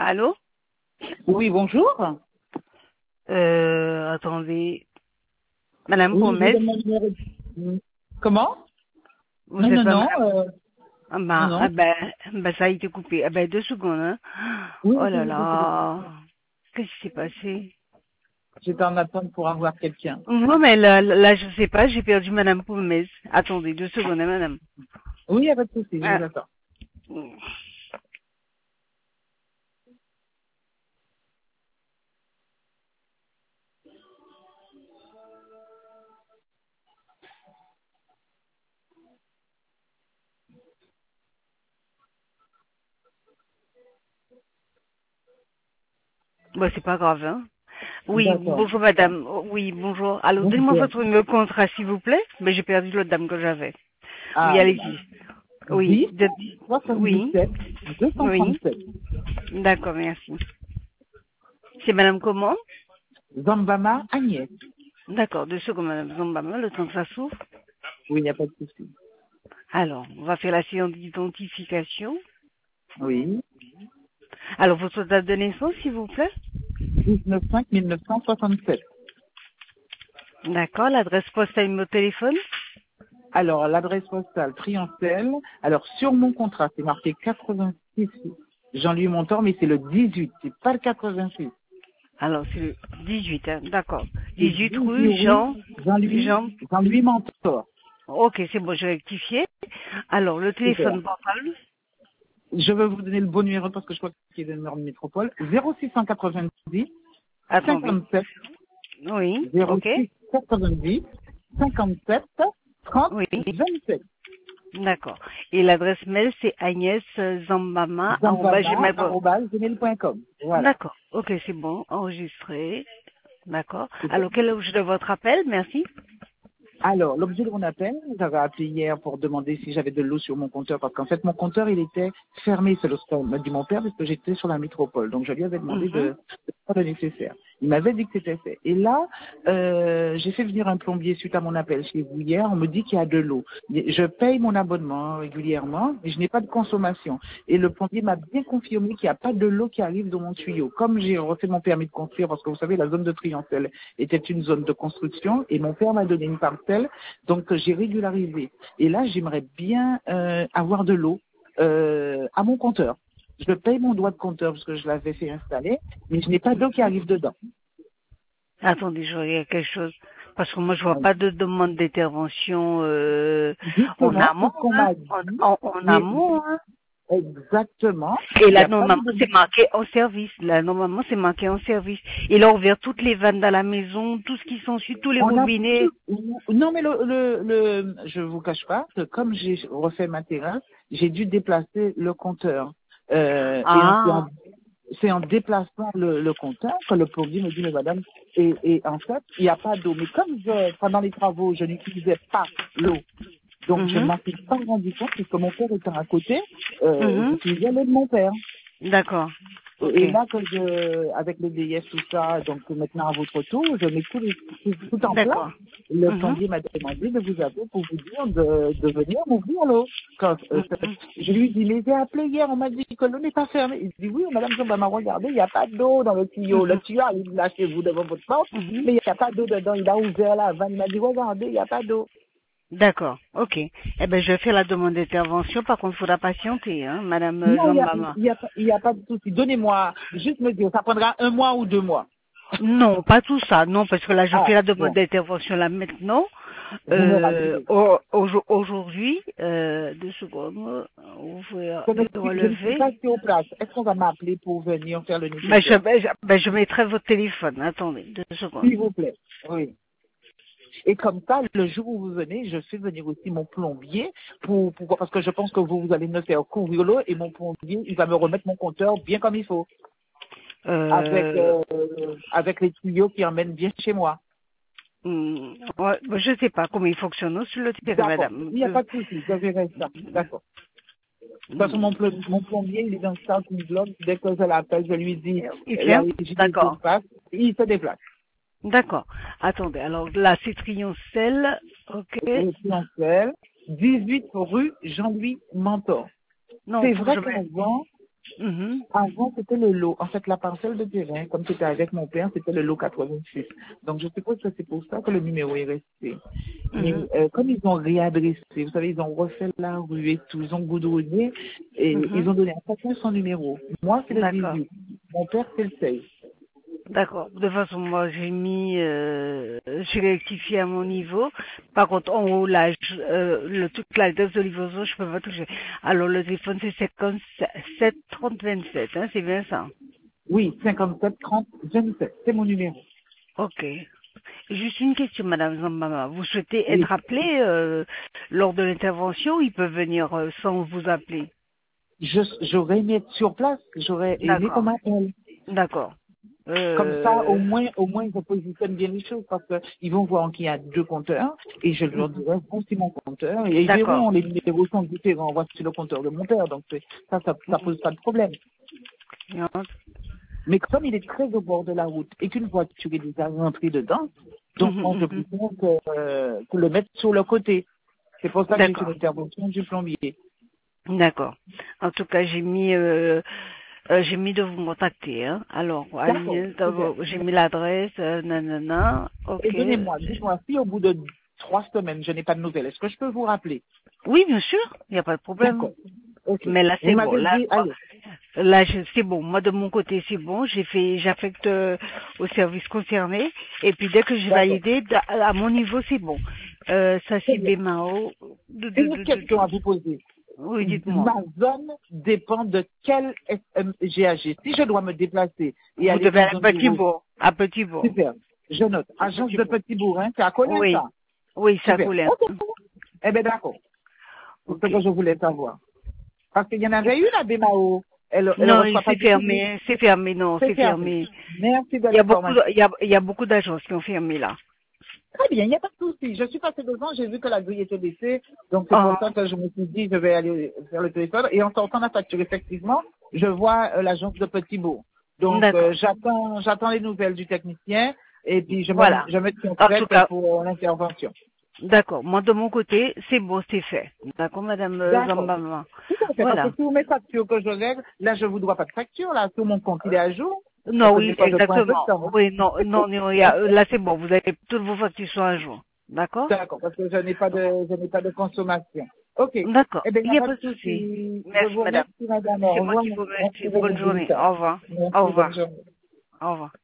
Allô? Oui, bonjour. Attendez. Madame Oui, je vous Gomez, donne mon numéro. Comment? vous Non, êtes non, pas non, madame. non, non. Ça a été coupé. Ah ben, 2 secondes, hein. Oui, Oh oui, là oui, oui, oui. là. Qu'est-ce qui s'est passé? J'étais en attente pour avoir quelqu'un. Non, mais là, je sais pas, j'ai perdu Madame Gomez. Attendez, 2 secondes, hein, madame. Oui, il n'y a pas de souci, je vous Ah. attends. Bon, c'est pas grave, hein. Oui, D'accord. bonjour madame. Oui, bonjour. Alors, donnez-moi Bonjour. votre numéro de contrat, s'il vous plaît. Mais j'ai perdu l'autre dame que j'avais. Oui, Ah, allez-y. Oui, 10, 77, oui. 237. D'accord, merci. C'est madame comment? Zambama, Agnès. D'accord, 2 secondes, madame Zombama, le temps que ça s'ouvre. Oui, il n'y a pas de souci. Alors, on va faire la séance d'identification. Oui. Alors, votre date de naissance, s'il vous plaît. 1905-1967. D'accord, l'adresse postale et numéro de téléphone. Alors, l'adresse postale Triancelle. Alors, sur mon contrat, c'est marqué 86 Jean-Louis Montor, mais c'est le 18, c'est pas le 86. Alors, c'est le 18, hein, d'accord. C'est 18 18 rue rue Jean-Louis, Jean. Jean-Louis Mentor. Ok, c'est bon, j'ai rectifié. Alors, le Super. téléphone portable. Je vais vous donner le bon numéro parce que je crois qu'il est le numéro de métropole. 0690 Attendez. 57 Oui, ok. 0690 57 30 Oui, 27. d'accord. Et l'adresse mail, c'est agneszambama@gmail.com. Zambaba@gmail.com. Voilà. D'accord, ok, c'est bon, enregistré. D'accord. Super. Alors, quel est l'objet de votre appel? Merci. Alors, l'objet de mon appel, j'avais appelé hier pour demander si j'avais de l'eau sur mon compteur, parce qu'en fait, mon compteur, il était fermé, c'est ce qu'a dit mon père, parce que j'étais sur la métropole. Donc, je lui avais demandé Mhm. de faire le nécessaire. Il m'avait dit que c'était fait. Et là, j'ai fait venir un plombier suite à mon appel chez vous hier. On me dit qu'il y a de l'eau. Je paye mon abonnement régulièrement, mais je n'ai pas de consommation. Et le plombier m'a bien confirmé qu'il n'y a pas de l'eau qui arrive dans mon tuyau. Comme j'ai refait mon permis de construire, parce que vous savez, la zone de Triancelle était une zone de construction, et mon père m'a donné une parcelle, donc j'ai régularisé. Et là, j'aimerais bien avoir de l'eau à mon compteur. Je paye mon droit de compteur parce que je l'avais fait installer, mais je n'ai pas d'eau qui arrive dedans. Attendez, je regarde quelque chose. Parce que moi, je vois pas de demande d'intervention en Justement, c'est amont, ce qu'on hein. m'a dit, En mais amont, hein. exactement, Et il n'y là, a pas de normalement, demande. c'est marqué en service. Là, normalement, c'est marqué en service. Il a ouvert toutes les vannes dans la maison, tout ce qui s'ensuit, tous les On a robinets. non, mais je vous cache pas que comme j'ai refait ma terrasse, j'ai dû déplacer le compteur. Et Ah. c'est en déplaçant le compteur que le plombier me dit, mais madame, et en fait, il n'y a pas d'eau. Mais comme pendant les travaux, je n'utilisais pas l'eau, donc je ne Mhm. m'en suis pas rendu compte, puisque mon père étant à côté, Mhm. j'utilisais l'eau de mon père. D'accord. Ok. Et là, avec le DIS, tout ça, donc maintenant à votre tour, je mets tout en place. D'accord. Le Mhm. plombier m'a demandé de vous appeler pour vous dire de venir m'ouvrir l'eau. Mhm. Je lui dis, mais j'ai appelé hier, on m'a dit que l'eau n'est pas fermée. Il dit, oui, madame Zomba m'a regardé, il n'y a pas d'eau dans le tuyau. Le Mhm. tuyau arrive là chez vous devant votre porte, Mhm. mais il n'y a pas d'eau dedans. Il a ouvert la vanne, il m'a dit, regardez, il n'y a pas d'eau. D'accord. Ok. Eh ben, je fais la demande d'intervention. Par contre, il faudra patienter, hein, Madame Non, Zambama. il y a pas de souci. Donnez-moi, juste me dire, ça prendra 1 mois ou 2 mois. Non, pas tout ça. Non, parce que là, je Ah, fais la demande bon, d'intervention là maintenant. vous me rassurez. Aujourd'hui, 2 secondes, ouvrir Je et ne suis relever. pas sur place. Est-ce qu'on va m'appeler pour venir faire le Ben, nécessaire? je mettrai votre téléphone. Attendez, 2 secondes. S'il vous plaît. Oui. Et comme ça, le jour où vous venez, je fais venir aussi mon plombier parce que je pense que vous allez me faire couvrir l'eau et mon plombier, il va me remettre mon compteur bien comme il faut. Avec, Euh, euh, avec les tuyaux qui emmènent bien chez moi. ouais, ben, je sais pas comment il fonctionne sur le terrain, D'accord. madame. Il n'y a pas de souci. Je verrai ça. D'accord. De toute façon, mon plombier, il est dans le starting block. Dès que je l'appelle, je lui dis, Il la vient? régie se D'accord. déplace. Il se déplace. D'accord. Attendez, alors là, c'est Trioncelle. Ok. Résidentiel, 18 rue Jean-Louis Mentor. Non, C'est faut que vrai je mette. qu'avant, Mhm. Avant, c'était le lot. En fait, la parcelle de terrain, comme c'était avec mon père, c'était le lot 86. Donc, je suppose que c'est pour ça que le numéro est resté. Mais Mhm. comme ils ont réadressé, vous savez, ils ont refait la rue et tout, ils ont goudronné et ils Mhm. ont donné à chacun son numéro. Moi, c'est le D'accord. 18. Mon père, c'est le 16. D'accord. De toute façon, moi, j'ai rectifié à mon niveau. Par contre, en haut, là, le truc, l'adresse de livraison, je peux pas toucher. Alors, le téléphone, c'est 57 30 27, hein, c'est bien ça. Oui, 57 30 27. C'est mon numéro. Ok. Juste une question, Madame Zambama. Vous souhaitez Oui. être appelé lors de l'intervention ou ils peuvent venir sans vous appeler? J'aurais aimé être sur place. J'aurais aimé qu'on D'accord. m'appelle. D'accord. Comme ça, Euh, au moins, je positionne bien les choses parce qu'ils vont voir qu'il y a deux compteurs et je leur mhm. dirai, voici mon compteur et ils D'accord. verront, les numéros sont différents. Voici le compteur de mon père. Donc, ça Mhm. pose pas de problème. Mais comme il est très au bord de la route et qu'une voiture est déjà rentrée dedans, donc Mhm, moi, je mhm. préfère que le mettre sur le côté. C'est pour ça que j'ai fait D'accord. l'intervention du plombier. D'accord. En tout cas, j'ai mis de vous contacter, hein. Alors, D'accord, Agnès, super. j'ai mis l'adresse, nanana, Et ok. dites-moi, si au bout de 3 semaines, je n'ai pas de nouvelles, est-ce que je peux vous rappeler? Oui, bien sûr, il n'y a pas de problème. D'accord. Ok. Mais là, Vous c'est bon. m'avez dit, allez. C'est bon. Moi, de mon côté, c'est bon. J'affecte au service concerné. Et puis, dès que j'ai D'accord. validé, à mon niveau, c'est bon. Ça, Très c'est bien. Bémao. Une question à vous poser. Oui, dites-moi. Ma zone dépend de quel GAG. Si je dois me déplacer et Vous aller devez dans aller un à Petit bureau, Bourg. À Petit Bourg. super. Je note. À Agence Petit de Bourg. Petit Bourrin, c'est à Colin, Oui. ça. Oui, ça Super. coulait. Ok. Eh bien, d'accord. C'est ce Ok. que je voulais savoir. Parce qu'il y en avait une à Bémao. Elle Non, reçoit pas c'est du public. fermé. C'est fermé, non, C'est c'est fermé. fermé. Merci de Il y a beaucoup, l'information. il y a beaucoup d'agences qui ont fermé là. Très bien, il n'y a pas de souci. Je suis passé devant, j'ai vu que la grille était baissée, donc c'est pour Ah, ça que je me suis dit, je vais aller faire le téléphone. Et en sortant la facture, effectivement, je vois l'agence de Petit-Bourg. Donc, d'accord. j'attends les nouvelles du technicien et puis Voilà. je me tiens En tout prête cas, pour l'intervention. d'accord. Moi, de mon côté, c'est bon, c'est fait. D'accord, Madame D'accord. Zambama. Tout à fait, parce que Voilà. sur mes factures que je règle, là, je vous dois pas de facture, là, sur mon compte, il est à jour, parce Non, que oui, des fois, je prends un peu de exactement. temps. Oui, non, non, non, là, c'est bon. Vous avez toutes vos factures sur un jour. D'accord? D'accord, parce que je n'ai pas de consommation. OK. D'accord. Eh bien, il Il n'y a n'y a pas de pas de souci. souci. Je Merci, vous Madame. remercie, madame. Au C'est moi revoir. qui vous Merci remercie. de Bonne votre journée. délicat. Au revoir. Au Merci, bonne revoir. journée. Au revoir.